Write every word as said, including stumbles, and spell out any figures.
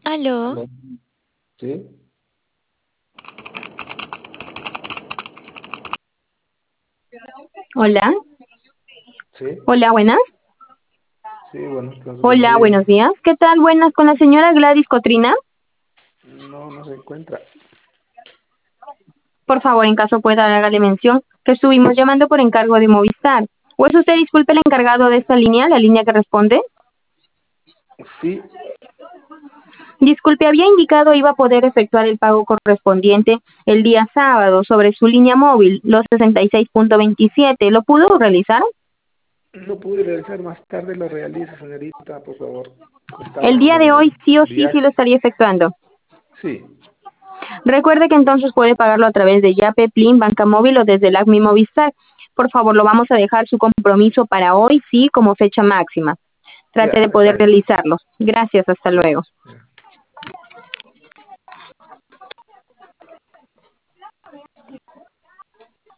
Aló, Aló, ¿sí? hola, ¿Sí? hola, buenas. Sí, bueno, entonces, buenos Hola, días. buenos días. ¿Qué tal? Buenas, con la señora Gladys Cotrina. No, no se encuentra. Por favor, en caso pueda, hágale mención que estuvimos llamando por encargo de Movistar. ¿O es usted, disculpe, el encargado de esta línea, la línea que responde? Sí, Disculpe, había indicado iba a poder efectuar el pago correspondiente el día sábado sobre su línea móvil, los sesenta y seis punto veintisiete. ¿Lo pudo realizar? no pude realizar más tarde lo realiza, señorita, por favor. El Estaba en día de hoy un sí o sí, sí lo viaje. estaría efectuando. Sí, Recuerde que entonces puede pagarlo a través de Yape, Plin, Banca Móvil o desde el Acme Movistar. Por favor, lo vamos a dejar su compromiso para hoy, sí, como fecha máxima. Trate ya, de está poder bien. realizarlo. Gracias, hasta Ya, luego. ya.